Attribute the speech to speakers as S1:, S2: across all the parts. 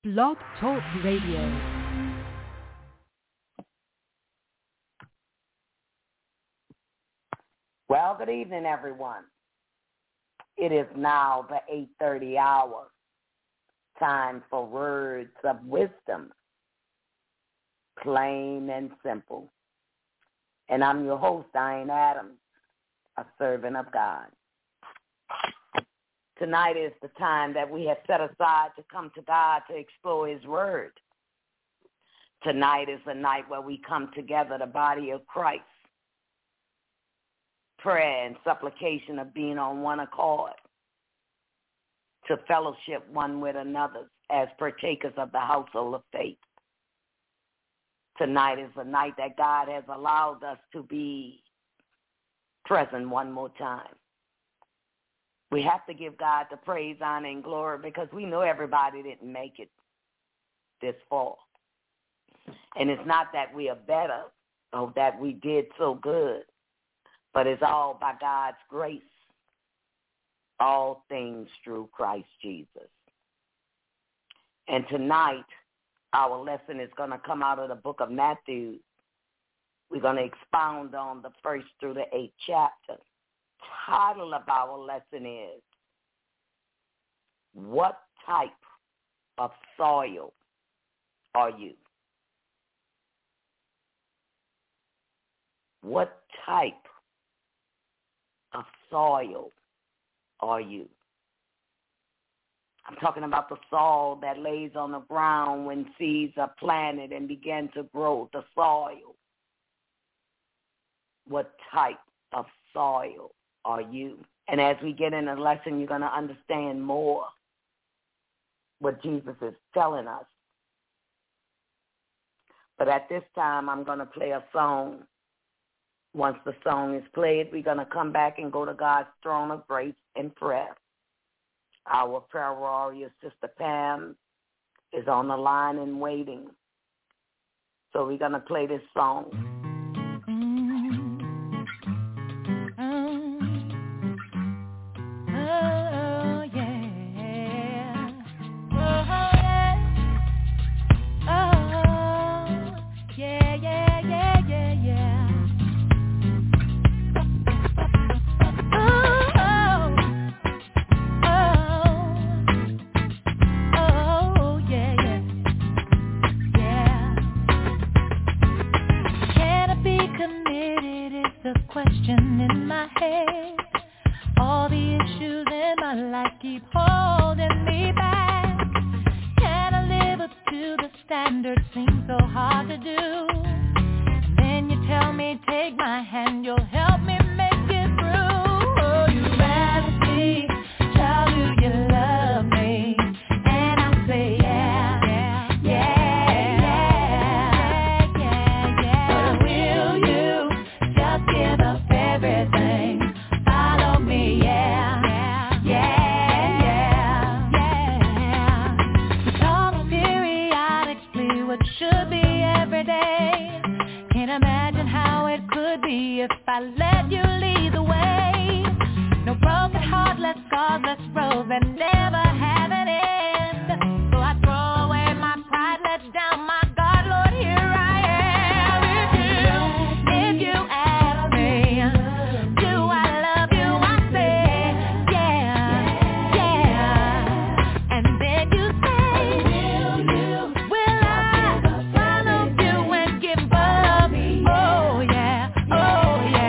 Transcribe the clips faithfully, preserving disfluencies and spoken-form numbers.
S1: Blog Talk Radio.
S2: Well, good evening, everyone. It is now the eight thirty hour. Time for words of wisdom, plain and simple. And I'm your host, Diane Adams, a servant of God. Tonight is the time that we have set aside to come to God to explore his word. Tonight is the night where we come together, the body of Christ. Prayer and supplication of being on one accord, to fellowship one with another as partakers of the household of faith. Tonight is the night that God has allowed us to be present one more time. We have to give God the praise, honor, and glory because we know everybody didn't make it this far. And it's not that we are better or that we did so good, but it's all by God's grace. All things through Christ Jesus. And tonight, our lesson is going to come out of the book of Matthew. We're going to expound on the first through the eighth chapter. Title of our lesson is, What Type of Soil Are You? What type of soil are you? I'm talking about the soil that lays on the ground when seeds are planted and begin to grow, the soil. What type of soil are you? And as we get in the lesson, you're going to understand more what Jesus is telling us. But at this time, I'm going to play a song. Once the song is played, we're going to come back and go to God's throne of grace in prayer. Our prayer warrior, Sister Pam, is on the line and waiting. So we're going to play this song.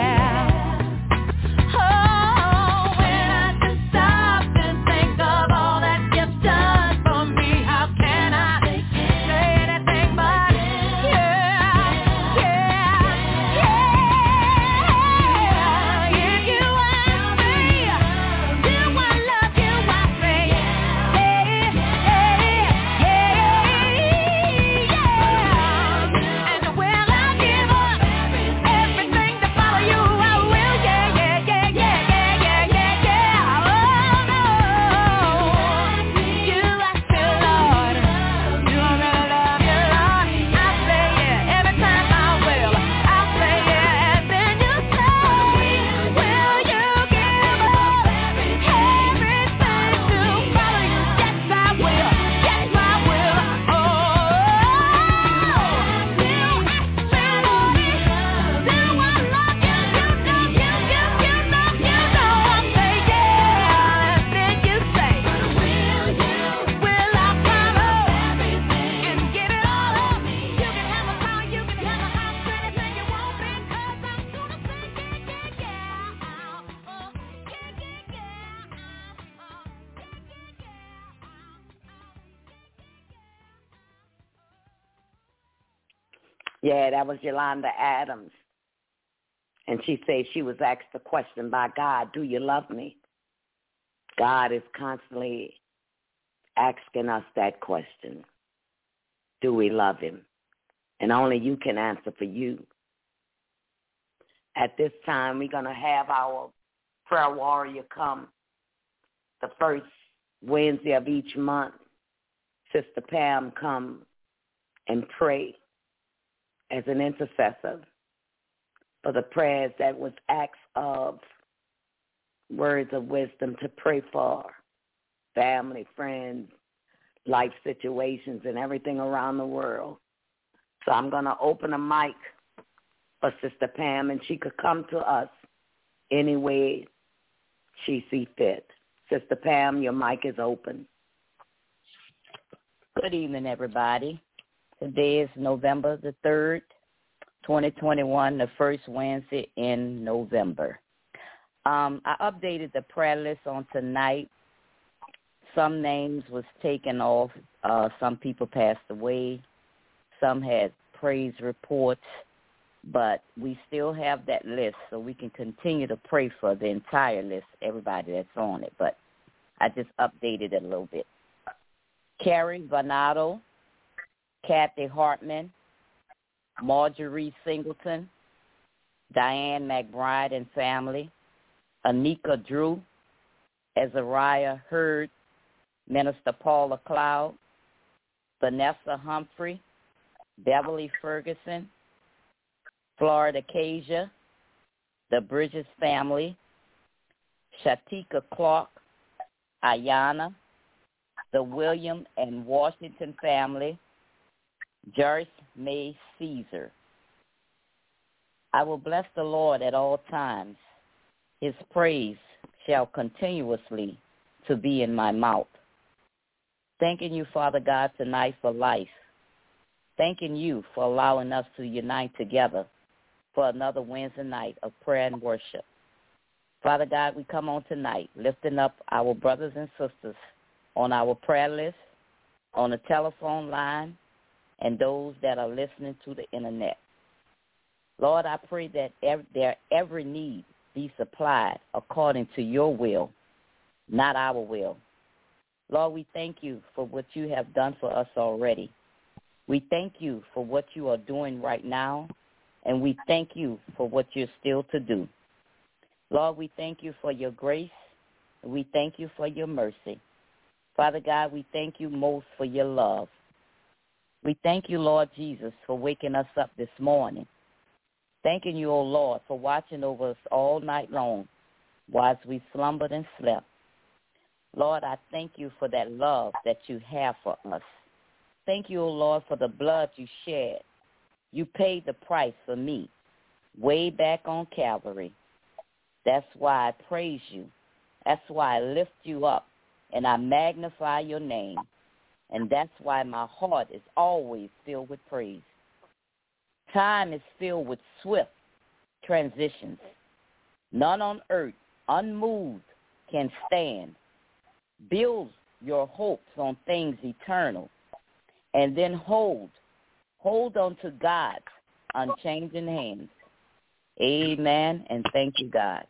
S3: Of
S2: Yeah, that was Yolanda Adams. And she said she was asked the question by God, do you love me? God is constantly asking us that question. Do we love him? And only you can answer for you. At this time, we're going to have our prayer warrior come the first Wednesday of each month. Sister Pam come and pray as an intercessor for the prayers that was asked of, words of wisdom to pray for family, friends, life situations, and everything around the world. So I'm going to open a mic for Sister Pam, and she could come to us any way she see fit. Sister Pam, your mic is open.
S3: Good evening, everybody. Today is November the third, twenty twenty-one, the first Wednesday in November. Um, I updated the prayer list on tonight. Some names was taken off. Uh, some people passed away. Some had praise reports. But we still have that list, so we can continue to pray for the entire list, everybody that's on it. But I just updated it a little bit. Carrie Vanato, Kathy Hartman, Marjorie Singleton, Diane McBride and family, Anika Drew, Azariah Hurd, Minister Paula Cloud, Vanessa Humphrey, Beverly Ferguson, Florida Casia, the Bridges family, Shatika Clark, Ayana, the William and Washington family, Joyce May Caesar. I will bless the Lord at all times. His praise shall continuously to be in my mouth. Thanking you, Father God, tonight for life. Thanking you for allowing us to unite together for another Wednesday night of prayer and worship. Father God, we come on tonight lifting up our brothers and sisters on our prayer list, on the telephone line, and those that are listening to the internet. Lord, I pray that every, their every need be supplied according to your will, not our will. Lord, we thank you for what you have done for us already. We thank you for what you are doing right now, and we thank you for what you're still to do. Lord, we thank you for your grace, and we thank you for your mercy. Father God, we thank you most for your love. We thank you, Lord Jesus, for waking us up this morning. Thanking you, O Lord, for watching over us all night long whilst we slumbered and slept. Lord, I thank you for that love that you have for us. Thank you, O Lord, for the blood you shed. You paid the price for me way back on Calvary. That's why I praise you. That's why I lift you up and I magnify your name. And that's why my heart is always filled with praise. Time is filled with swift transitions. None on earth, unmoved, can stand. Build your hopes on things eternal, and then hold, hold on to God's unchanging hands. Amen, and thank you, God.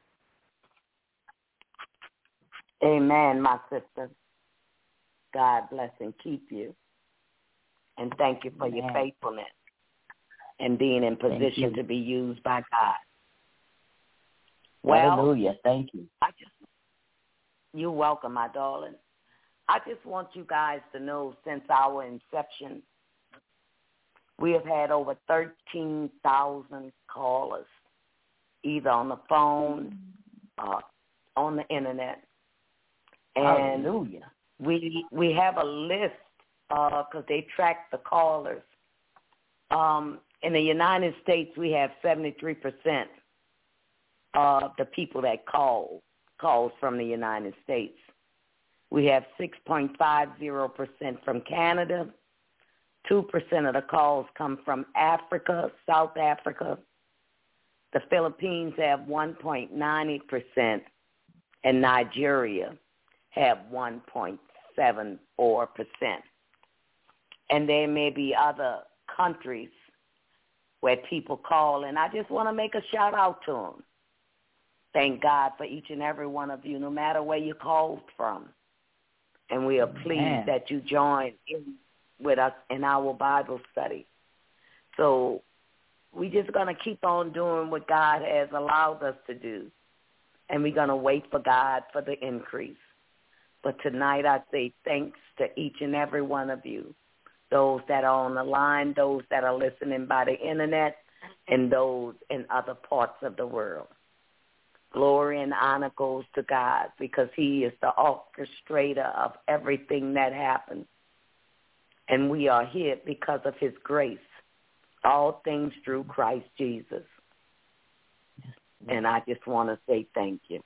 S2: Amen, my sister. God bless and keep you. And thank you for Amen. Your faithfulness and being in position to be used by God. Well,
S3: hallelujah. Thank you.
S2: I just, you're welcome, my darling. I just want you guys to know since our inception, we have had over thirteen thousand callers, either on the phone or on the internet. And
S3: hallelujah.
S2: We we have a list because uh, they track the callers. Um, in the United States, we have seventy-three percent of the people that call calls from the United States. We have six point five zero percent from Canada. two percent of the calls come from Africa, South Africa. The Philippines have one point nine eight percent, and Nigeria have one point seven four percent. And there may be other countries where people call, and I just want to make a shout out to them. Thank God for each and every one of you, no matter where you called from. And we are pleased
S3: Man.
S2: that you joined in with us in our Bible study. So we're just going to keep on doing what God has allowed us to do, and we're going to wait for God for the increase. But tonight I say thanks to each and every one of you, those that are on the line, those that are listening by the internet, and those in other parts of the world. Glory and honor goes to God because he is the orchestrator of everything that happens. And we are here because of his grace. All things through Christ Jesus. And I just want to say thank you.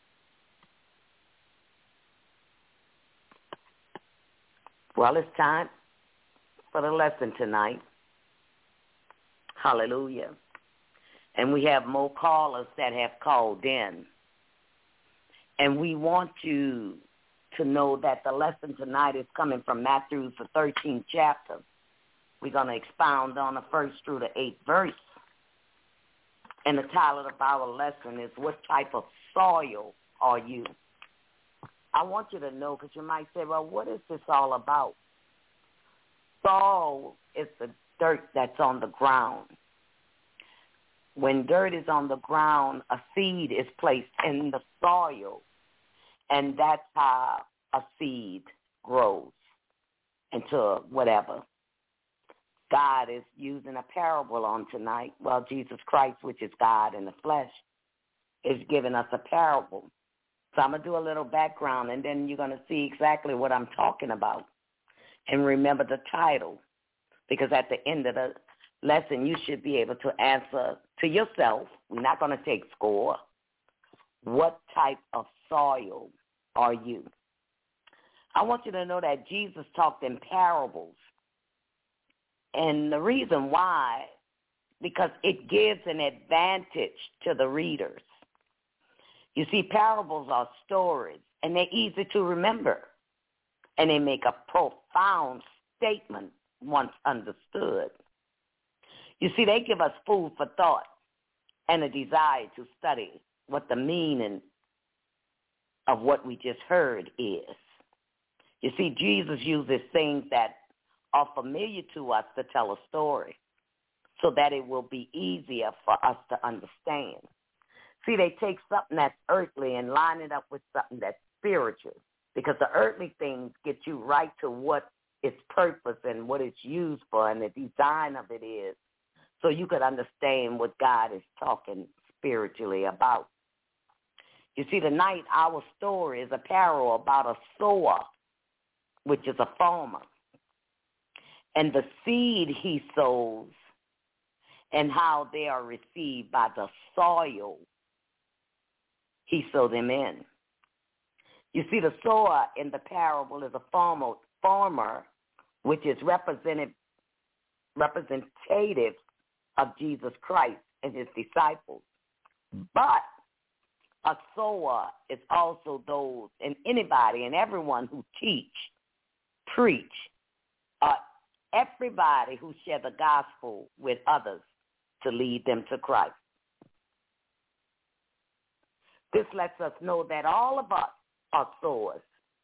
S2: Well, it's time for the lesson tonight. Hallelujah. And we have more callers that have called in. And we want you to know that the lesson tonight is coming from Matthew, the thirteenth chapter. We're going to expound on the first through the eighth verse. And the title of our lesson is, What Type of Soil Are You? I want you to know, because you might say, well, what is this all about? Soil is the dirt that's on the ground. When dirt is on the ground, a seed is placed in the soil, and that's how a seed grows into whatever. God is using a parable on tonight. Well, Jesus Christ, which is God in the flesh, is giving us a parable. So I'm going to do a little background, and then you're going to see exactly what I'm talking about. And remember the title, because at the end of the lesson, you should be able to answer to yourself. We're not going to take score. What type of soil are you? I want you to know that Jesus talked in parables. And the reason why, because it gives an advantage to the readers. You see, parables are stories, and they're easy to remember. And they make a profound statement once understood. You see, they give us food for thought and a desire to study what the meaning of what we just heard is. You see, Jesus uses things that are familiar to us to tell a story so that it will be easier for us to understand. See, they take something that's earthly and line it up with something that's spiritual, because the earthly things get you right to what its purpose and what it's used for and the design of it is, so you could understand what God is talking spiritually about. You see, tonight our story is a parable about a sower, which is a farmer, and the seed he sows and how they are received by the soil he sowed them in. You see, the sower in the parable is a farmer, farmer which is represented, representative of Jesus Christ and his disciples. But a sower is also those and anybody and everyone who teach, preach, uh, everybody who share the gospel with others to lead them to Christ. This lets us know that all of us are sowers.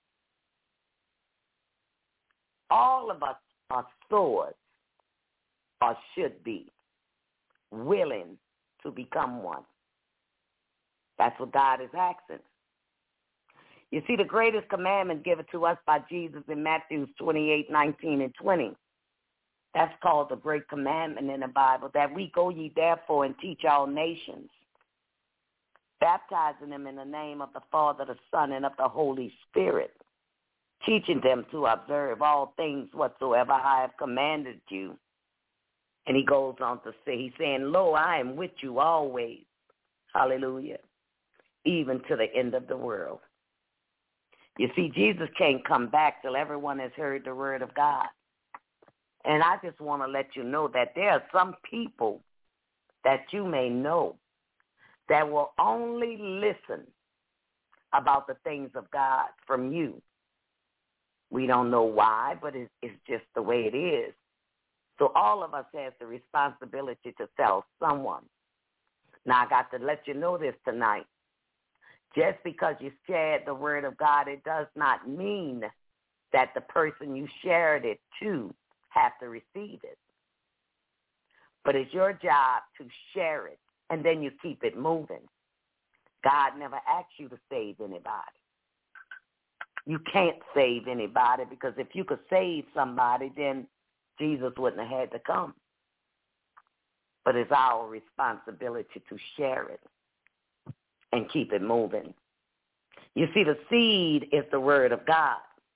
S2: All of us are sowers, or should be, willing to become one. That's what God is asking. You see, the greatest commandment given to us by Jesus in Matthew twenty-eight, nineteen, and twenty, that's called the great commandment in the Bible, that we go ye therefore and teach all nations, baptizing them in the name of the Father, the Son, and of the Holy Spirit, teaching them to observe all things whatsoever I have commanded you. And he goes on to say, he's saying, lo, I am with you always, hallelujah, even to the end of the world. You see, Jesus can't come back till everyone has heard the word of God. And I just want to let you know that there are some people that you may know that will only listen about the things of God from you. We don't know why, but it's, it's just the way it is. So all of us has the responsibility to tell someone. Now, I got to let you know this tonight. Just because you shared the word of God, it does not mean that the person you shared it to have to receive it. But it's your job to share it, and then you keep it moving. God never asked you to save anybody. You can't save anybody, because if you could save somebody, then Jesus wouldn't have had to come. But it's our responsibility to share it and keep it moving. You see, the seed is the word of God.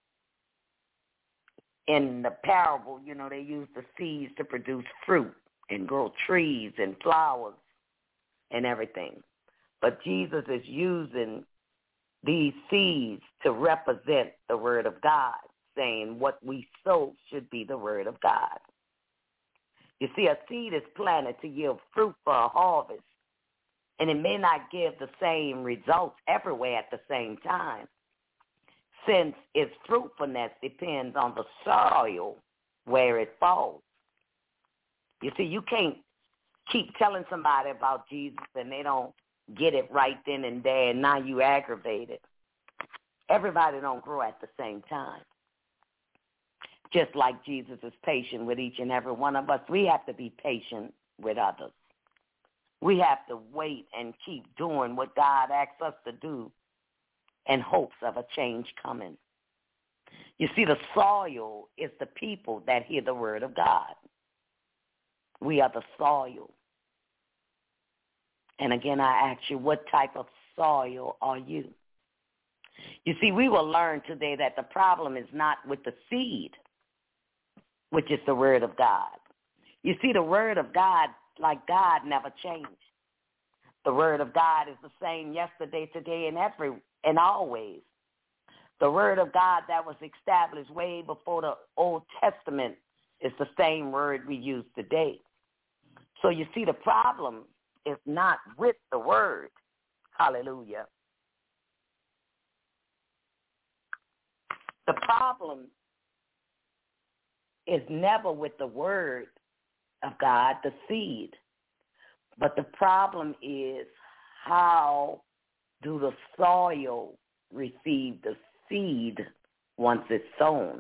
S2: In the parable, you know, they use the seeds to produce fruit and grow trees and flowers and everything. But Jesus is using these seeds to represent the word of God, saying what we sow should be the word of God. You see, a seed is planted to yield fruit for a harvest, and it may not give the same results everywhere at the same time, since its fruitfulness depends on the soil where it falls. You see, you can't keep telling somebody about Jesus and they don't get it right then and there, and now you aggravated. Everybody don't grow at the same time. Just like Jesus is patient with each and every one of us, we have to be patient with others. We have to wait and keep doing what God asks us to do in hopes of a change coming. You see, the soil is the people that hear the word of God. We are the soil. And again, I ask you, what type of soil are you? You see, we will learn today that the problem is not with the seed, which is the word of God. You see, the word of God, like God, never changed. The word of God is the same yesterday, today, and every and always. The word of God that was established way before the Old Testament is the same word we use today. So you see, the problem is not with the word. Hallelujah. The problem is never with the word of God, the seed. But the problem is, how do the soil receive the seed once it's sown?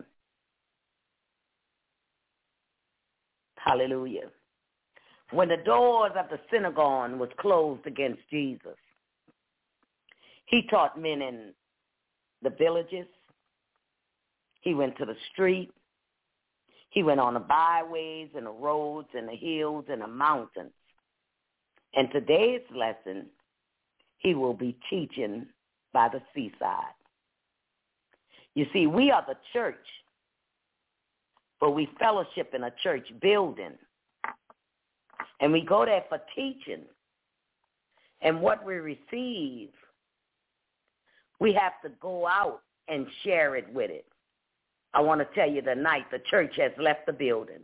S2: Hallelujah. When the doors of the synagogue was closed against Jesus, he taught men in the villages. He went to the street. He went on the byways and the roads and the hills and the mountains. And today's lesson, he will be teaching by the seaside. You see, we are the church, but we fellowship in a church building. And we go there for teaching. And what we receive, we have to go out and share it with it. I want to tell you tonight, the church has left the building.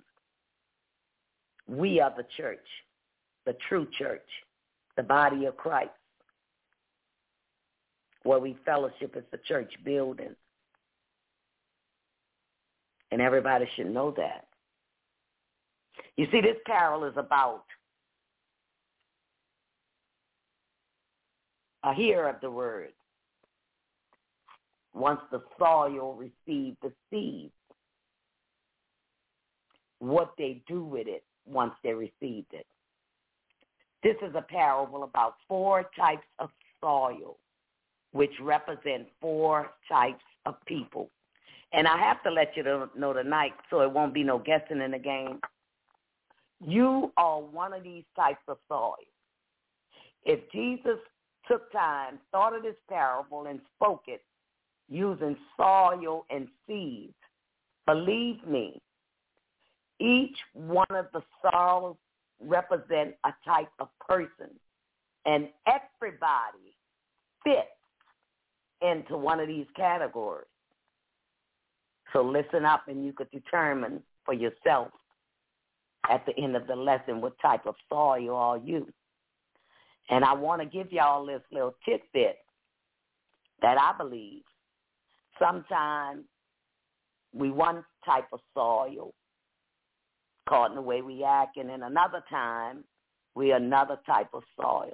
S2: We are the church, the true church, the body of Christ. Where we fellowship is the church building. And everybody should know that. You see, this parable is about a hearer of the word. Once the soil received the seed, what they do with it once they received it. This is a parable about four types of soil, which represent four types of people. And I have to let you know tonight, so it won't be no guessing in the game. You are one of these types of soil. If Jesus took time, thought of this parable, and spoke it using soil and seeds, believe me, each one of the soils represent a type of person, and everybody fits into one of these categories. So listen up, and you could determine for yourself at the end of the lesson what type of soil are you. And I want to give y'all this little tidbit that I believe sometimes we one type of soil caught in the way we act, and in another time, we're another type of soil.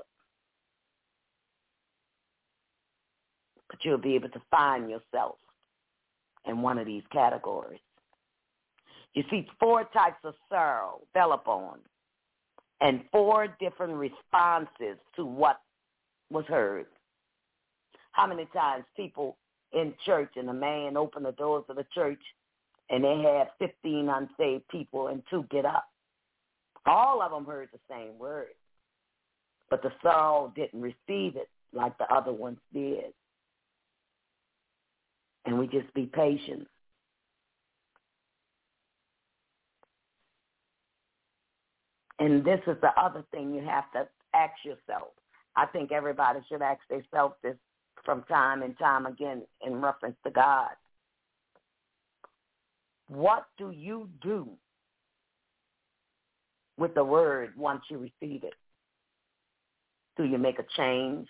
S2: But you'll be able to find yourself in one of these categories. You see, four types of sorrow develop on, and four different responses to what was heard. How many times people in church and a man open the doors of the church and they have fifteen unsaved people and two get up? All of them heard the same word, but the sorrow didn't receive it like the other ones did. And we just be patient. And this is the other thing you have to ask yourself. I think everybody should ask themselves this from time and time again in reference to God. What do you do with the word once you receive it? Do you make a change?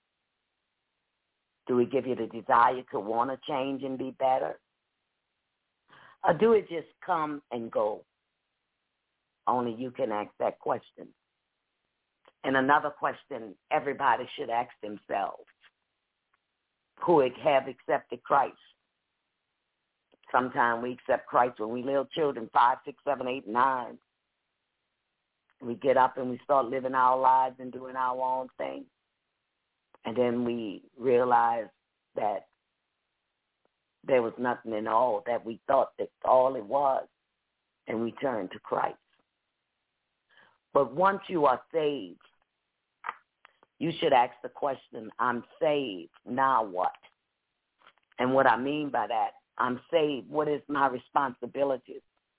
S2: Do it give you the desire to want to change and be better? Or do it just come and go? Only you can ask that question. And another question everybody should ask themselves, who have accepted Christ. Sometimes we accept Christ when we little children, five, six, seven, eight, nine. We get up and we start living our lives and doing our own thing. And then we realize that there was nothing in all that we thought that all it was, and we turn to Christ. But once you are saved, you should ask the question, I'm saved, now what? And what I mean by that, I'm saved, what is my responsibilities?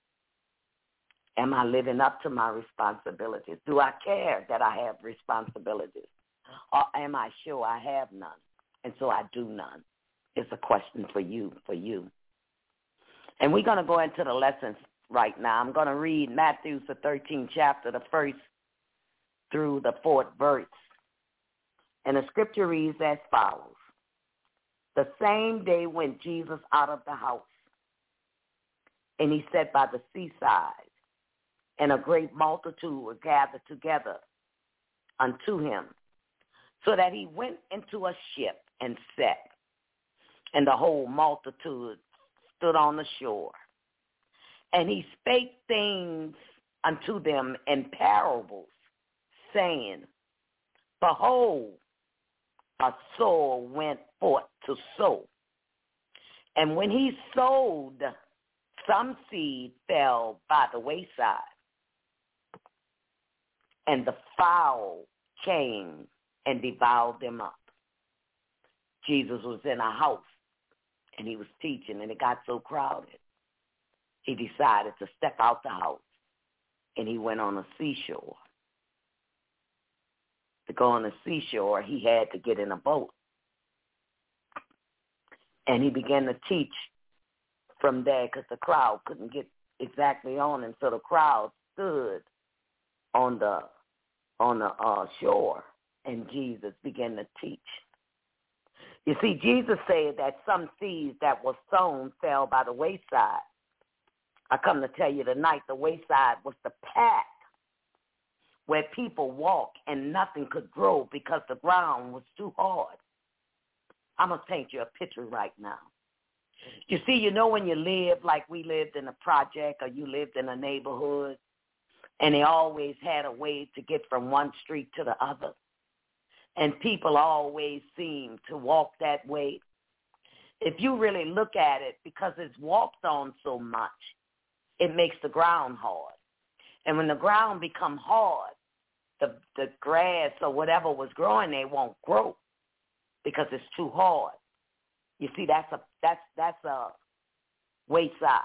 S2: Am I living up to my responsibilities? Do I care that I have responsibilities? Or am I sure I have none, and so I do none? It's a question for you, for you. And we're going to go into the lessons right now. I'm going to read Matthew, the thirteenth chapter, the first through the fourth verse. And the scripture reads as follows. The same day went Jesus out of the house, and he sat by the seaside, and a great multitude were gathered together unto him, so that he went into a ship and sat, and the whole multitude stood on the shore. And he spake things unto them in parables, saying, Behold, a sower went forth to sow. And when he sowed, some seed fell by the wayside, and the fowl came and devoured them up. Jesus was in a house, and he was teaching, and it got so crowded. He decided to step out the house, and he went on a seashore. To go on the seashore, he had to get in a boat. And he began to teach from there because the crowd couldn't get exactly on, and so the crowd stood on the on the uh, shore, and Jesus began to teach. You see, Jesus said that some seeds that were sown fell by the wayside. I come to tell you tonight, the wayside was the path where people walk and nothing could grow because the ground was too hard. I'm going to paint you a picture right now. You see, you know when you live like we lived in a project or you lived in a neighborhood, and they always had a way to get from one street to the other, and people always seem to walk that way. If you really look at it, because it's walked on so much, it makes the ground hard. And when the ground becomes hard, the, the grass or whatever was growing there won't grow because it's too hard. You see, that's a that's that's a wayside.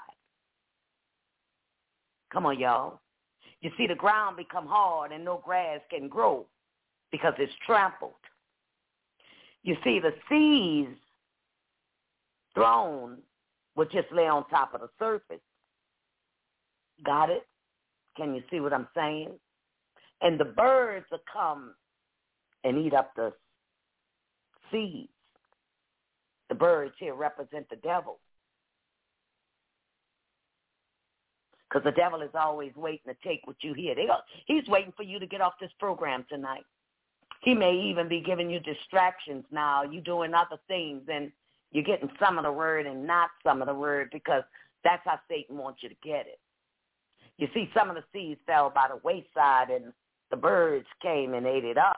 S2: Come on, y'all. You see, the ground become hard and no grass can grow because it's trampled. You see, the seeds thrown would just lay on top of the surface. Got it? Can you see what I'm saying? And the birds will come and eat up the seeds. The birds here represent the devil. Because the devil is always waiting to take what you hear. They go, he's waiting for you to get off this program tonight. He may even be giving you distractions now. You doing other things, and you're getting some of the word and not some of the word, because that's how Satan wants you to get it. You see, some of the seeds fell by the wayside, and the birds came and ate it up.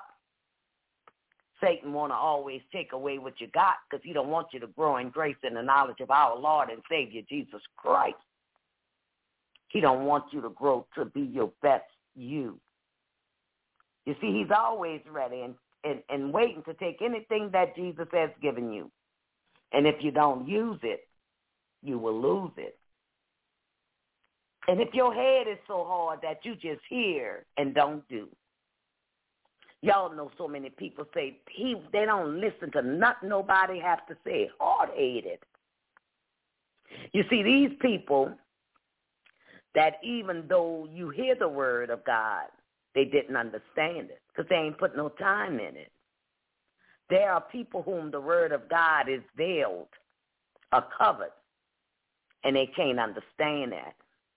S2: Satan want to always take away what you got, because he don't want you to grow in grace and the knowledge of our Lord and Savior Jesus Christ. He don't want you to grow to be your best you. You see, he's always ready and, and, and waiting to take anything that Jesus has given you. And if you don't use it, you will lose it. And if your head is so hard that you just hear and don't do. Y'all know so many people say he they don't listen to nothing nobody has to say. Hard-headed. You see, these people that even though you hear the word of God, they didn't understand it because they ain't put no time in it. There are people whom the word of God is veiled or covered, and they can't understand that.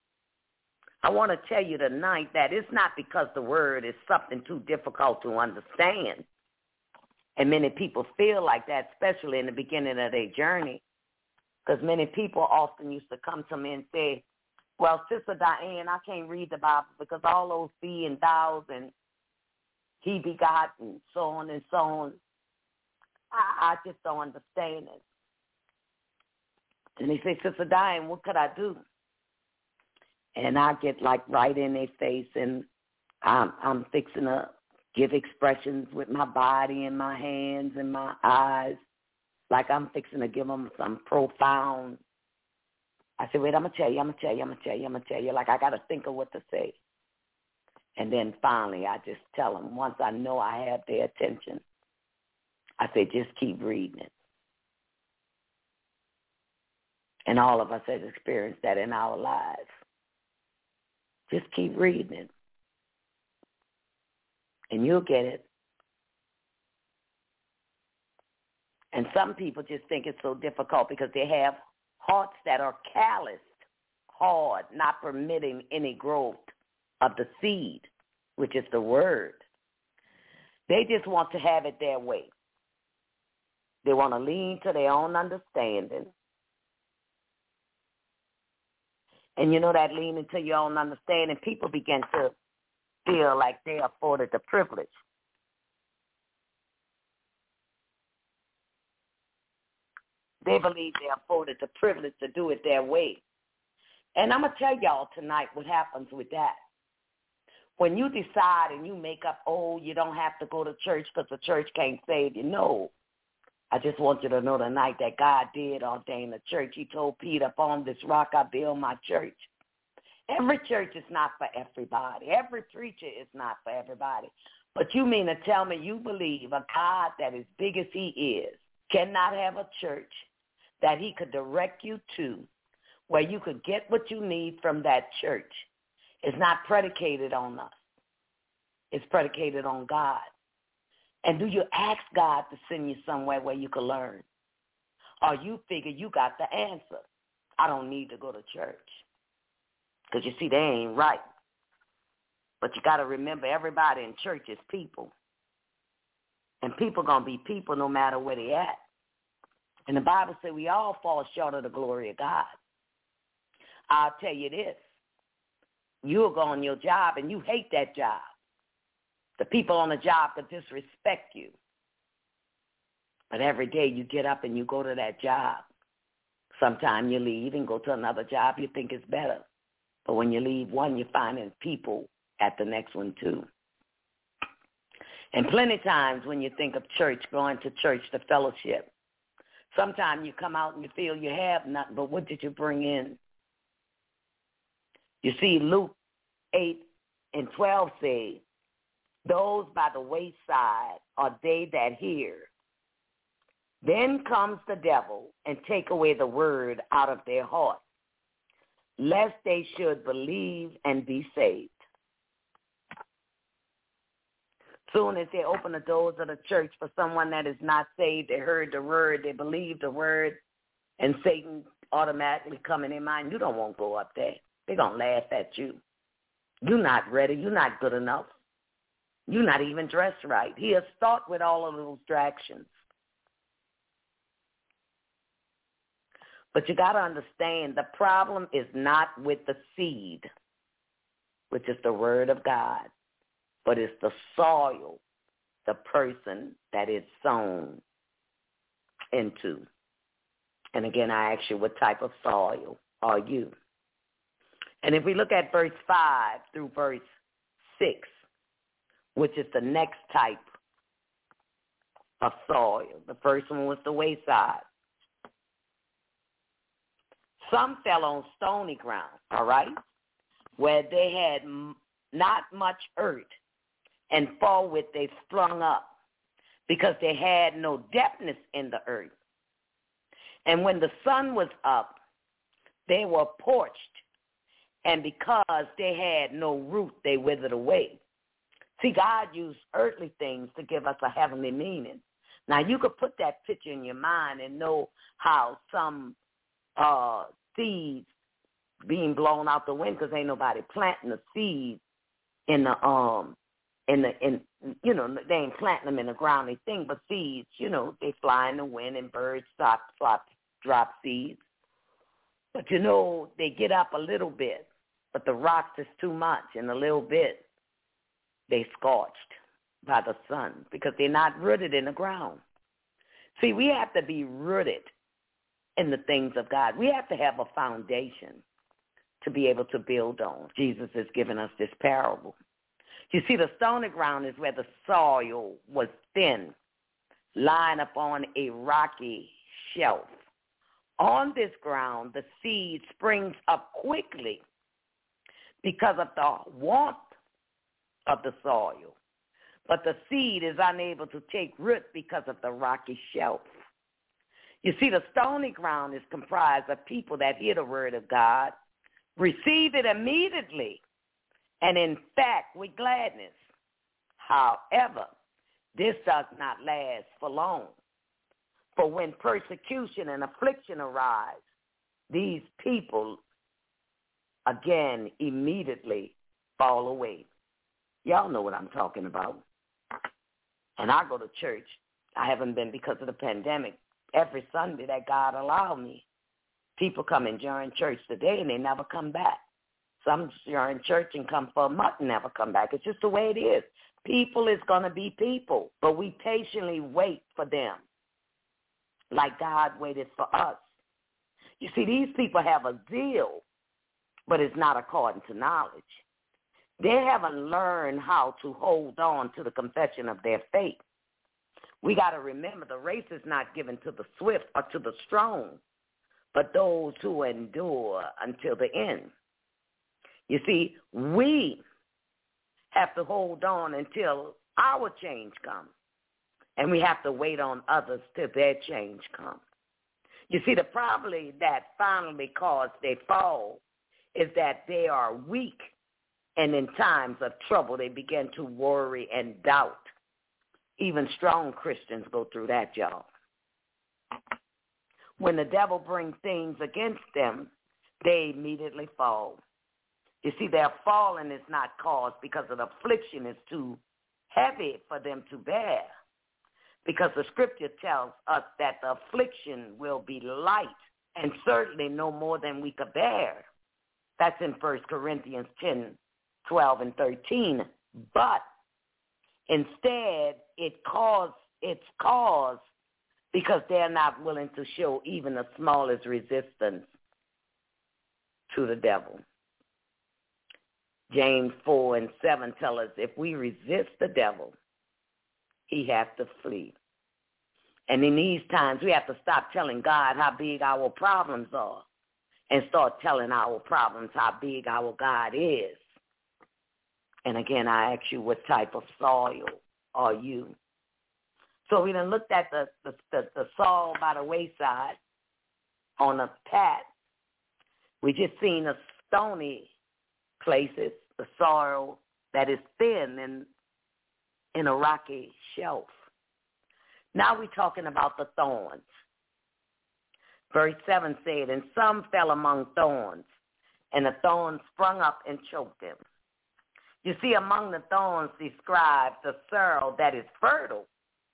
S2: I want to tell you tonight that it's not because the word is something too difficult to understand. And many people feel like that, especially in the beginning of their journey, because many people often used to come to me and say, well, Sister Diane, I can't read the Bible because all those thee and thous and he begot and so on and so on, I, I just don't understand it. And they say, Sister Diane, what could I do? And I get like right in their face, and I'm, I'm fixing to give expressions with my body and my hands and my eyes, like I'm fixing to give them some profound. I said, wait, I'm going to tell you, I'm going to tell you, I'm going to tell you, I'm going to tell you. Like I got to think of what to say. And then finally I just tell them, once I know I have their attention, I say, just keep reading it. And all of us have experienced that in our lives. Just keep reading it. And you'll get it. And some people just think it's so difficult because they have hearts that are calloused, hard, not permitting any growth of the seed, which is the word. They just want to have it their way. They want to lean to their own understanding. And you know that leaning to your own understanding, people begin to feel like they are afforded the privilege. They believe they're afforded the privilege to do it their way. And I'm going to tell y'all tonight what happens with that. When you decide and you make up, oh, you don't have to go to church because the church can't save you. No. I just want you to know tonight that God did ordain a church. He told Peter, upon this rock I build my church. Every church is not for everybody. Every preacher is not for everybody. But you mean to tell me you believe a God that as big as he is cannot have a church that he could direct you to where you could get what you need from that church? It's not predicated on us. It's predicated on God. And do you ask God to send you somewhere where you can learn? Or you figure you got the answer. I don't need to go to church. Because you see, they ain't right. But you got to remember, everybody in church is people. And people going to be people no matter where they at. And the Bible says we all fall short of the glory of God. I'll tell you this. You'll go on your job and you hate that job. The people on the job could disrespect you. But every day you get up and you go to that job. Sometime you leave and go to another job you think is better. But when you leave one, you're finding people at the next one too. And plenty of times when you think of church, going to church to fellowship, sometimes you come out and you feel you have nothing, but what did you bring in? You see, Luke eight and twelve says, those by the wayside are they that hear. Then comes the devil and take away the word out of their heart, lest they should believe and be saved. Soon as they open the doors of the church for someone that is not saved, they heard the word, they believed the word, and Satan automatically come in their mind, you don't want to go up there. They're going to laugh at you. You're not ready. You're not good enough. You're not even dressed right. He'll start with all of those distractions. But you got to understand the problem is not with the seed, which is the word of God, but it's the soil, the person that it's sown into. And again, I ask you, what type of soil are you? And if we look at verse five through verse six, which is the next type of soil, the first one was the wayside. Some fell on stony ground, all right, where they had m- not much earth, and forthwith they sprung up, because they had no depthness in the earth. And when the sun was up, they were parched, and because they had no root, they withered away. See, God used earthly things to give us a heavenly meaning. Now, you could put that picture in your mind and know how some uh, seeds being blown out the wind, because ain't nobody planting the seed in the um in the in you know they ain't planting them in the ground. They think, but seeds, you know, they fly in the wind and birds stop flop drop seeds. But you know, they get up a little bit, but the rocks is too much, and a little bit they scorched by the sun because they're not rooted in the ground. See, we have to be rooted in the things of God. We have to have a foundation to be able to build on. Jesus has given us this parable. You see, the stony ground is where the soil was thin, lying upon a rocky shelf. On this ground, the seed springs up quickly because of the warmth of the soil, but the seed is unable to take root because of the rocky shelf. You see, the stony ground is comprised of people that hear the word of God, receive it immediately, and in fact with gladness. However, this does not last for long. For when persecution and affliction arise, these people again immediately fall away. Y'all know what I'm talking about. And I go to church. I haven't been because of the pandemic. Every Sunday that God allowed me. People come and join church today and they never come back. Some join church and come for a month and never come back. It's just the way it is. People is going to be people, but we patiently wait for them like God waited for us. You see, these people have a zeal, but it's not according to knowledge. They haven't learned how to hold on to the confession of their faith. We got to remember the race is not given to the swift or to the strong, but those who endure until the end. You see, we have to hold on until our change comes, and we have to wait on others till their change comes. You see, the problem that finally caused their fall is that they are weak, and in times of trouble they begin to worry and doubt. Even strong Christians go through that, y'all. When the devil brings things against them, they immediately fall. You see, their falling is not caused because of the affliction is too heavy for them to bear, because the scripture tells us that the affliction will be light and certainly no more than we could bear. That's in First Corinthians ten, twelve, and thirteen. But instead, it caused, it's caused because they're not willing to show even the smallest resistance to the devil. James four and seven tell us if we resist the devil, he has to flee. And in these times, we have to stop telling God how big our problems are and start telling our problems how big our God is. And again, I ask you, what type of soil are you? So we done looked at the, the, the, the soil by the wayside on a path. We just seen the stony places, the soil that is thin and in a rocky shelf. Now we're talking about the thorns. Verse seven said, and some fell among thorns, and the thorns sprung up and choked him. You see, among the thorns described the sorrel that is fertile,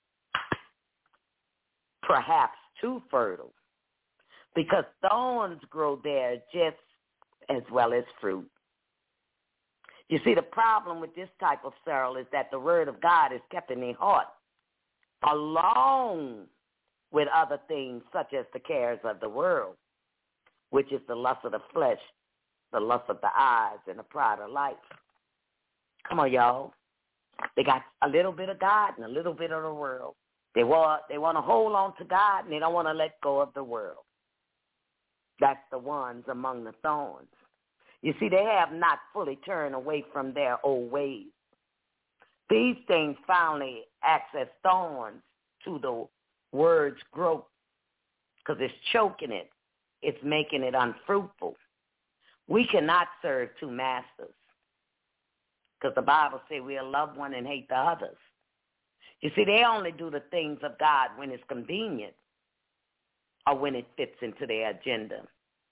S2: perhaps too fertile, because thorns grow there just as well as fruit. You see, the problem with this type of sorrel is that the word of God is kept in their heart, along with other things such as the cares of the world, which is the lust of the flesh, the lust of the eyes, and the pride of life. Come on, y'all. They got a little bit of God and a little bit of the world. They want, they want to hold on to God, and they don't want to let go of the world. That's the ones among the thorns. You see, they have not fully turned away from their old ways. These things finally act as thorns to the word's growth because it's choking it. It's making it unfruitful. We cannot serve two masters because the Bible says we'll love one and hate the others. You see, they only do the things of God when it's convenient or when it fits into their agenda.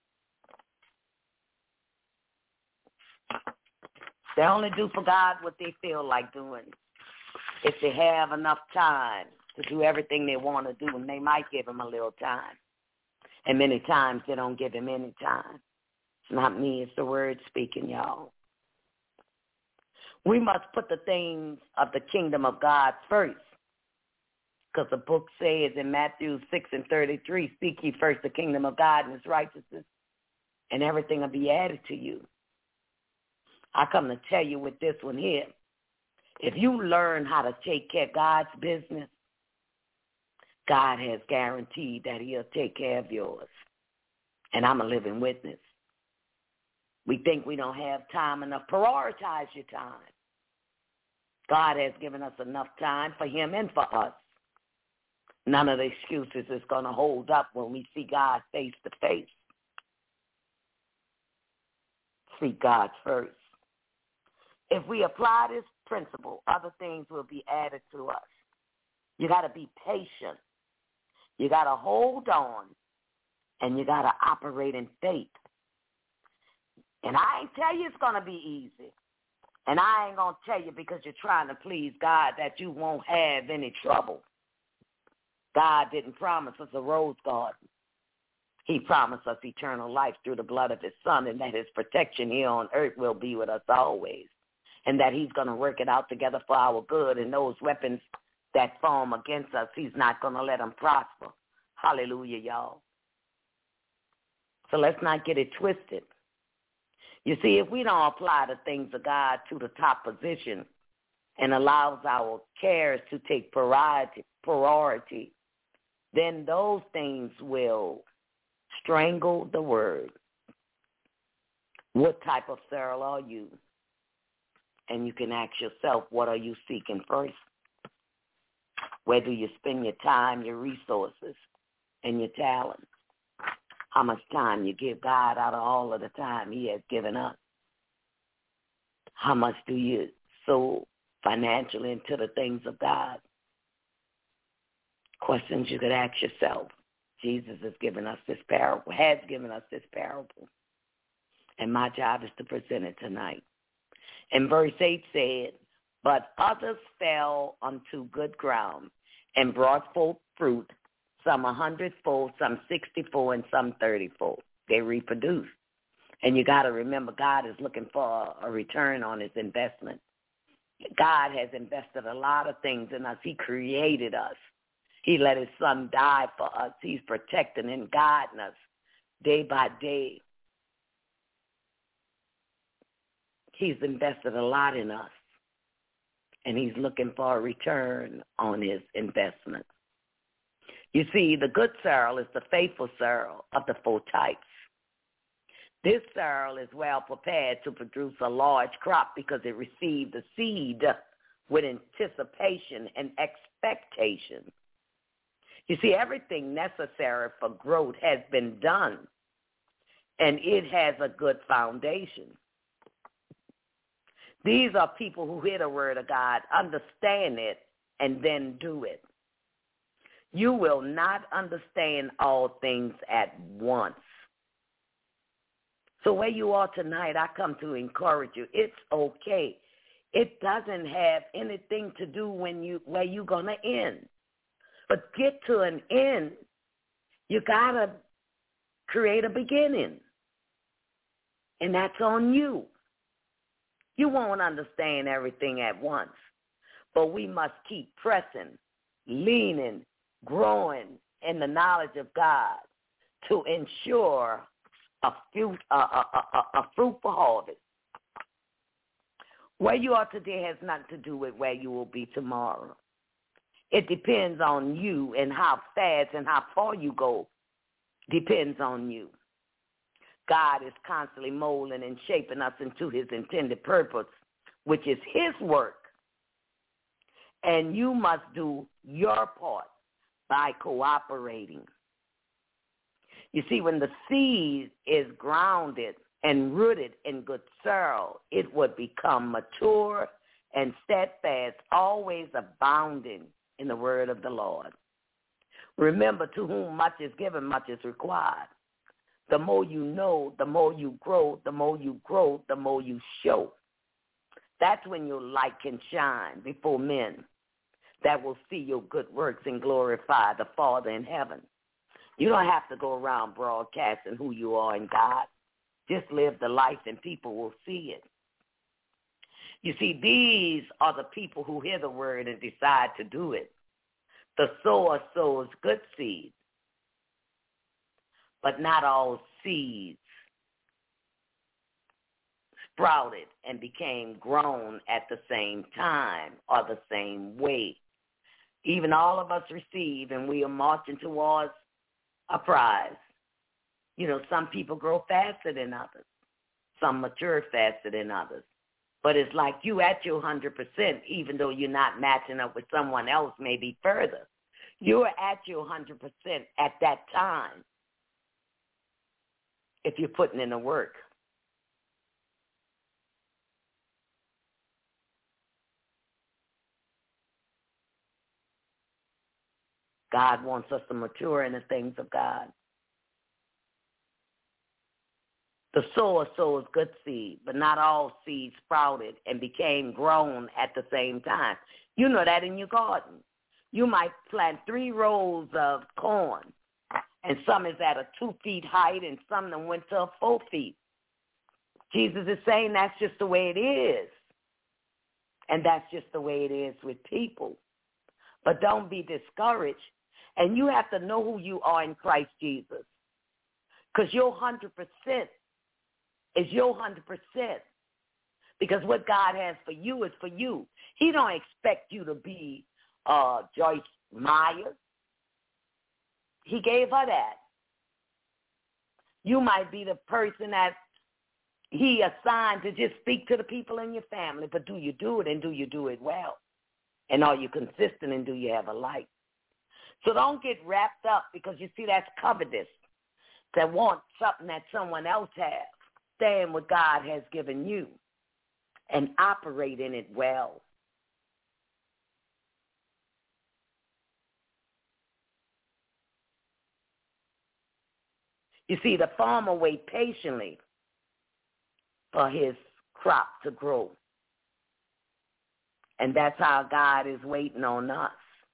S2: They only do for God what they feel like doing. If they have enough time to do everything they want to do, and they might give him a little time. And many times they don't give him any time. It's not me, it's the word speaking, y'all. We must put the things of the kingdom of God first. Because the book says in Matthew six and thirty-three, seek ye first the kingdom of God and his righteousness, and everything will be added to you. I come to tell you with this one here, if you learn how to take care of God's business, God has guaranteed that he'll take care of yours. And I'm a living witness. We think we don't have time enough. Prioritize your time. God has given us enough time for him and for us. None of the excuses is going to hold up when we see God face to face. Seek God first. If we apply this principle, other things will be added to us. You got to be patient. You got to hold on, and you got to operate in faith. And I ain't tell you it's going to be easy. And I ain't going to tell you because you're trying to please God that you won't have any trouble. God didn't promise us a rose garden. He promised us eternal life through the blood of his son, and that his protection here on earth will be with us always, and that he's going to work it out together for our good, and those weapons that form against us, he's not going to let them prosper. Hallelujah, y'all. So let's not get it twisted. You see, if we don't apply the things of God to the top position and allows our cares to take priority, priority, then those things will strangle the word. What type of sorrel are you? And you can ask yourself, what are you seeking first? Where do you spend your time, your resources, and your talents? How much time you give God out of all of the time he has given us? How much do you sow financially into the things of God? Questions you could ask yourself. Jesus has given us this parable, has given us this parable. And my job is to present it tonight. And verse eight said, but others fell onto good ground and brought forth fruit, some a hundredfold, some sixty-fold, and some thirty-fold. They reproduced. And you got to remember, God is looking for a return on his investment. God has invested a lot of things in us. He created us. He let his son die for us. He's protecting and guiding us day by day. He's invested a lot in us, and he's looking for a return on his investment. You see, the good sorrel is the faithful sorrel of the four types. This sorrel is well prepared to produce a large crop because it received the seed with anticipation and expectation. You see, everything necessary for growth has been done, and it has a good foundation. These are people who hear the word of God, understand it, and then do it. You will not understand all things at once. So where you are tonight, I come to encourage you. It's okay. It doesn't have anything to do when you where you're going to end. But get to an end, you got to create a beginning. And that's on you. You won't understand everything at once. But we must keep pressing, leaning, growing in the knowledge of God to ensure a, fruit, a, a, a, a fruitful harvest. Where you are today has nothing to do with where you will be tomorrow. It depends on you, and how fast and how far you go depends on you. God is constantly molding and shaping us into his intended purpose, which is his work. And you must do your part by cooperating. You see, when the seed is grounded and rooted in good soil, it would become mature and steadfast, always abounding in the word of the Lord. Remember, to whom much is given, much is required. The more you know, the more you grow, the more you grow, the more you show. That's when your light can shine before men that will see your good works and glorify the Father in heaven. You don't have to go around broadcasting who you are in God. Just live the life and people will see it. You see, these are the people who hear the word and decide to do it. The sower sows good seed, but not all seeds sprouted and became grown at the same time or the same way. Even all of us receive, and we are marching towards a prize. You know, some people grow faster than others. Some mature faster than others. But it's like you at your one hundred percent, even though you're not matching up with someone else maybe further. You're at your one hundred percent at that time if you're putting in the work. God wants us to mature in the things of God. The sower sows good seed, but not all seeds sprouted and became grown at the same time. You know that in your garden. You might plant three rows of corn, and some is at a two feet height, and some that went to four feet. Jesus is saying that's just the way it is, and that's just the way it is with people. But don't be discouraged, and you have to know who you are in Christ Jesus, because your one hundred percent is your one hundred percent, because what God has for you is for you. He don't expect you to be uh, Joyce Meyer. He gave her that. You might be the person that he assigned to just speak to the people in your family, but do you do it, and do you do it well? And are you consistent, and do you have a light? So don't get wrapped up, because you see that's covetous, that want something that someone else has. Stand what God has given you and operate in it well. You see, the farmer waits patiently for his crop to grow. And that's how God is waiting on us.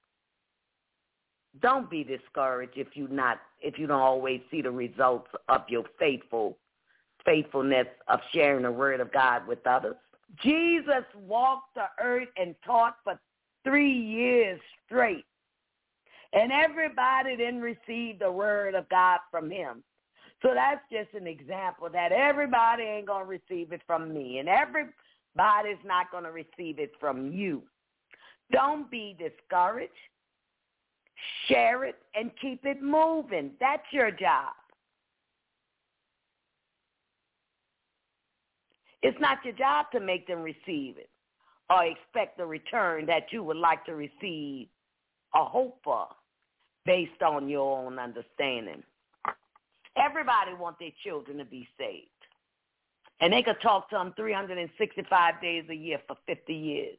S2: Don't be discouraged if you not if you don't always see the results of your faithful faithfulness of sharing the word of God with others. Jesus walked the earth and taught for three years straight. And everybody didn't receive the word of God from him. So that's just an example that everybody ain't going to receive it from me, and everybody's not going to receive it from you. Don't be discouraged. Share it and keep it moving. That's your job. It's not your job to make them receive it or expect a return that you would like to receive or hope for based on your own understanding. Everybody wants their children to be saved. And they could talk to them three hundred sixty-five days a year for fifty years.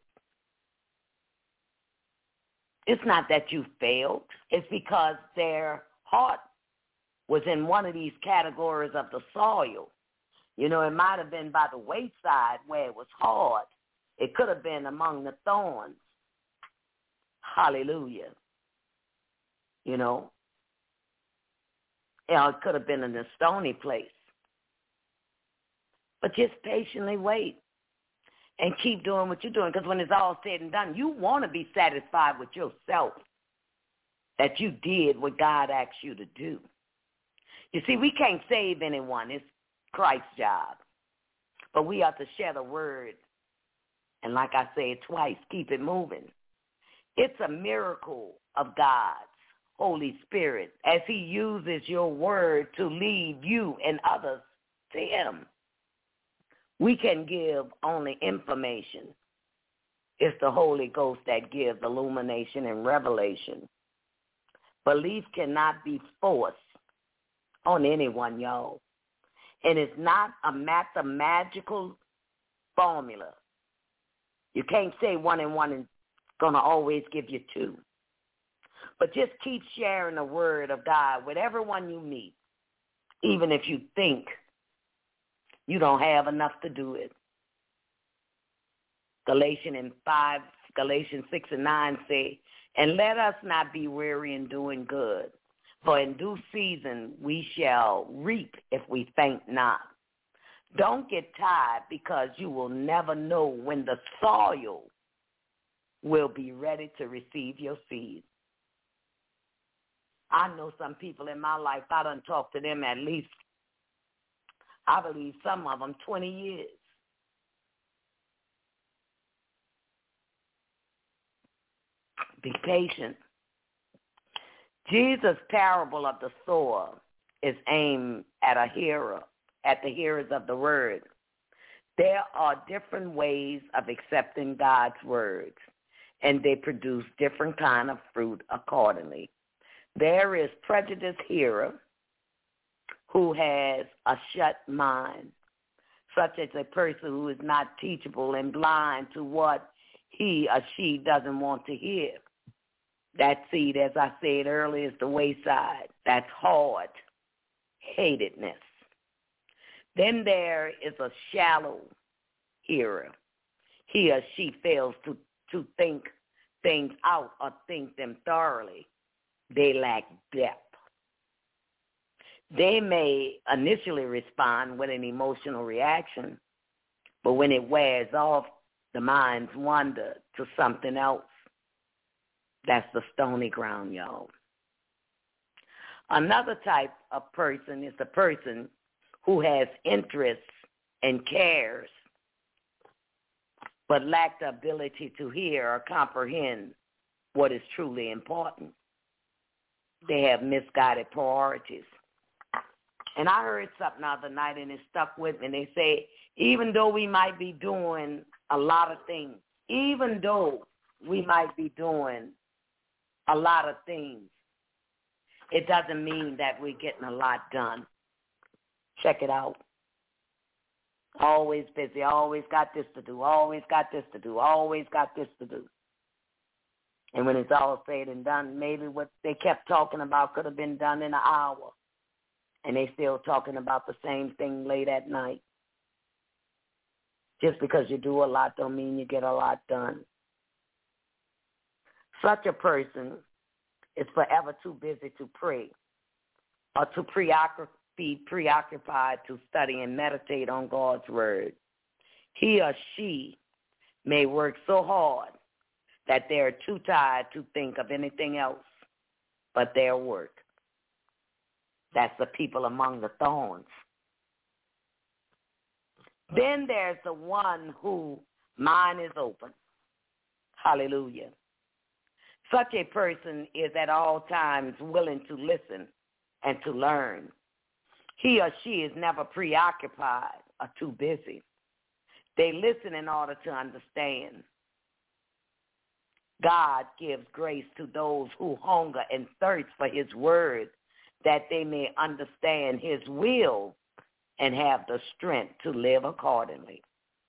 S2: It's not that you failed. It's because their heart was in one of these categories of the soil You know, it might have been by the wayside where it was hard. It could have been among the thorns. Hallelujah. You know, you know, it could have been in a stony place. But just patiently wait and keep doing what you're doing, because when it's all said and done, you want to be satisfied with yourself that you did what God asked you to do. You see, we can't save anyone. It's Christ's job. But we have to share the word. And like I said twice, keep it moving. It's a miracle of God's Holy Spirit as he uses your word to lead you and others to him. We can give only information. It's the Holy Ghost that gives illumination and revelation. Belief cannot be forced on anyone, y'all. And it's not a mathematical formula. You can't say one and one is going to always give you two. But just keep sharing the word of God with everyone you meet, even if you think you don't have enough to do it. Galatians five, Galatians six and nine say, and let us not be weary in doing good, for in due season we shall reap if we faint not. Don't get tired, because you will never know when the soil will be ready to receive your seed. I know some people in my life, I done talked to them at least, I believe some of them, twenty years. Be patient. Jesus' parable of the sower is aimed at a hearer, at the hearers of the word. There are different ways of accepting God's words, and they produce different kind of fruit accordingly. There is prejudiced hearer who has a shut mind, such as a person who is not teachable and blind to what he or she doesn't want to hear. That seed, as I said earlier, is the wayside. That's hard-hatedness. Then there is a shallow hearer. He or she fails to, to think things out or think them thoroughly. They lack depth. They may initially respond with an emotional reaction, but when it wears off, the minds wander to something else. That's the stony ground, y'all. Another type of person is the person who has interests and cares, but lack the ability to hear or comprehend what is truly important. They have misguided priorities. And I heard something the other night, and it stuck with me. They say, even though we might be doing a lot of things, even though we might be doing a lot of things, it doesn't mean that we're getting a lot done. Check it out. Always busy, always got this to do, always got this to do, always got this to do. And when it's all said and done, maybe what they kept talking about could have been done in an hour. And they still talking about the same thing late at night. Just because you do a lot don't mean you get a lot done. Such a person is forever too busy to pray or to be preoccupied to study and meditate on God's word. He or she may work so hard that they're too tired to think of anything else but their work. That's the people among the thorns. Then there's the one whose mind is open. Hallelujah. Such a person is at all times willing to listen and to learn. He or she is never preoccupied or too busy. They listen in order to understand. God gives grace to those who hunger and thirst for his word, that they may understand his will and have the strength to live accordingly.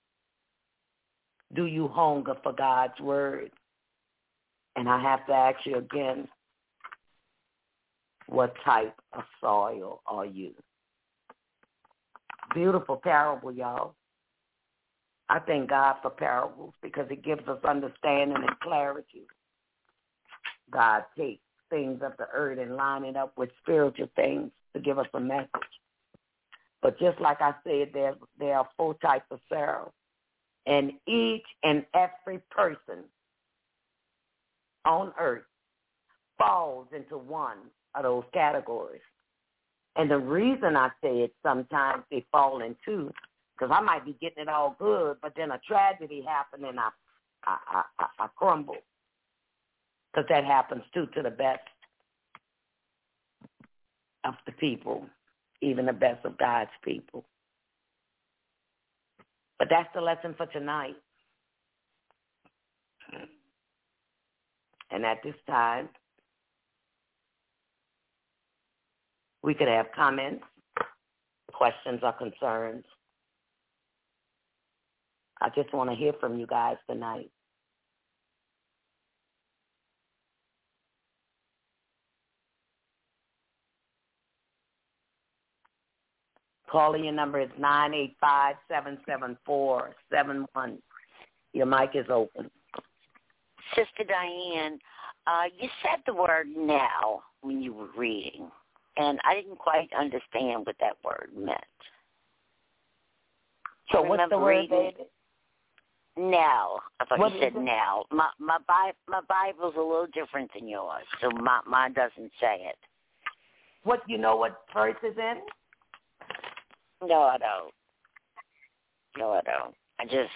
S2: Do you hunger for God's word? And I have to ask you again, what type of soil are you? beautiful parable, y'all. I thank God for parables because it gives us understanding and clarity. God takes things of the earth and line it up with spiritual things to give us a message. But just like I said, there, there are four types of sorrow. And each and every person on earth falls into one of those categories. And the reason I say it sometimes they fall in two, because I might be getting it all good, but then a tragedy happened and I, I, I, I crumble. Because that happens too to the best of the people, even the best of God's people. But that's the lesson for tonight. And at this time, we could have comments, questions, or concerns. I just want to hear from you guys tonight. Caller, your number is nine eight five, seven seven four, seven one. Your mic is open.
S4: Sister Diane, uh, you said the word now when you were reading, and I didn't quite understand what that word meant.
S2: So what's the word,
S4: baby? Now. I thought
S2: what
S4: you said now. My my, Bi- my Bible's a little different than yours, so my, mine doesn't say it.
S2: What, you know what verse is in?
S4: No, I don't. No, I don't. I just,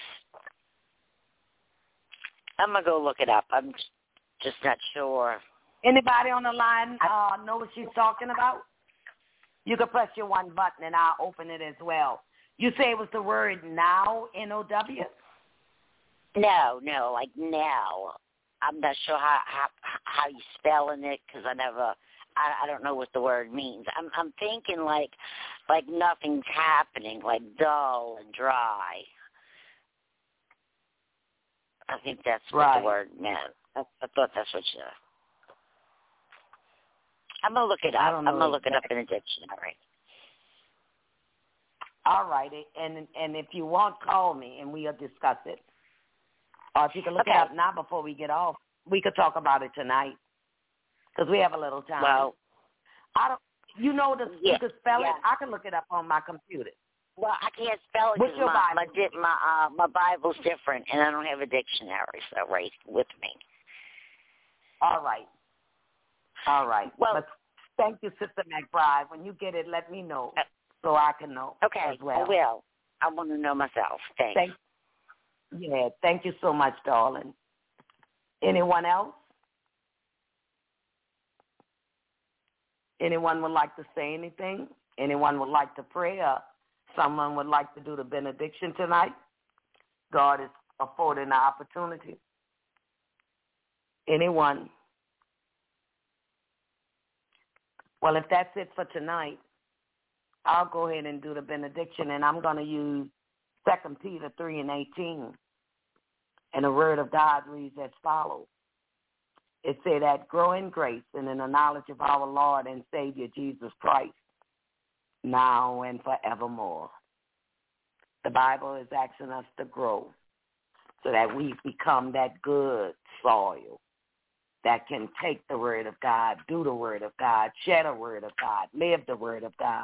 S4: I'm going to go look it up. I'm just not sure.
S2: Anybody on the line uh, know what she's talking about? You can press your one button and I'll open it as well. You say it was the word now, N O W?
S4: No, no, like now. I'm not sure how how, how you spelling it because I never, I, I don't know what the word means. I'm I'm thinking like like nothing's happening, like dull and dry. I think that's what
S2: right.
S4: the word meant. I, I thought that's what you. I'm gonna look it up. I'm gonna look it up in a dictionary.
S2: All righty, and and if you want, call me and we'll discuss it. Or if you can look
S4: okay.
S2: it up now before we get off, we could talk about it tonight because we have a little time.
S4: Well,
S2: I don't. You know the
S4: yeah,
S2: you can spell
S4: yeah.
S2: it. I can look it up on my computer.
S4: Well, I can't spell it
S2: What's
S4: because
S2: your
S4: my
S2: Bible?
S4: my, di- my, uh, my Bible's different, and I don't have a dictionary so right with me.
S2: All right. All right.
S4: Well,
S2: but thank you, Sister McBride. When you get it, let me know so I can know
S4: okay,
S2: as well.
S4: I will. I want to know myself. Thanks.
S2: Thank, yeah, thank you so much, darling. Anyone else? Anyone would like to say anything? Anyone would like to pray? Or someone would like to do the benediction tonight? God is affording the opportunity. Anyone? Well, if that's it for tonight, I'll go ahead and do the benediction, and I'm going to use Second Peter three and eighteen. And the word of God reads as follows. It said that grow in grace and in the knowledge of our Lord and Savior Jesus Christ, now and forevermore. The Bible is asking us to grow so that we become that good soil that can take the word of God, do the word of God, share the word of God, live the word of God.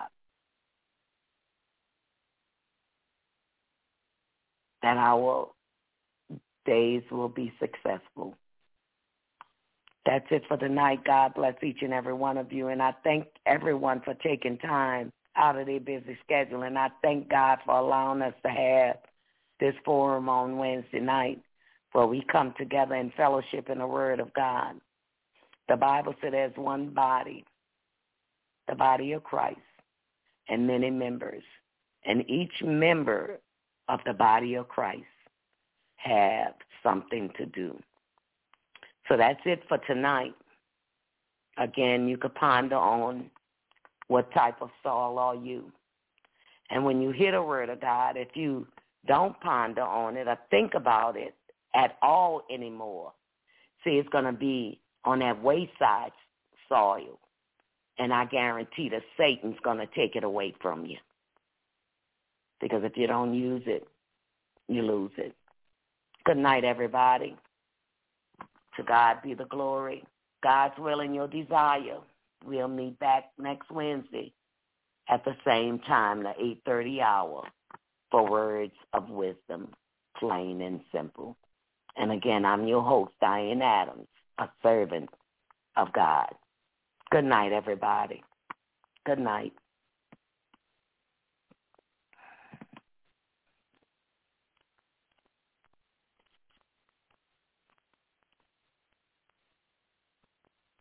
S2: That our days will be successful. That's it for tonight. God bless each and every one of you. And I thank everyone for taking time out of their busy schedule. And I thank God for allowing us to have this forum on Wednesday night where we come together in fellowship in the word of God. The Bible said there's one body, the body of Christ, and many members. And each member of the body of Christ have something to do. So that's it for tonight. Again, you could ponder on what type of soul are you. And when you hear the word of God, if you don't ponder on it or think about it at all anymore, see, it's going to be on that wayside soil. And I guarantee that Satan's going to take it away from you. because if you don't use it, you lose it. Good night, everybody. To God be the glory. God's will and your desire. We'll meet back next Wednesday at the same time, the eight thirty hour, for words of wisdom, plain and simple. And again, I'm your host, Diane Adams, a servant of God. Good night, everybody. Good night.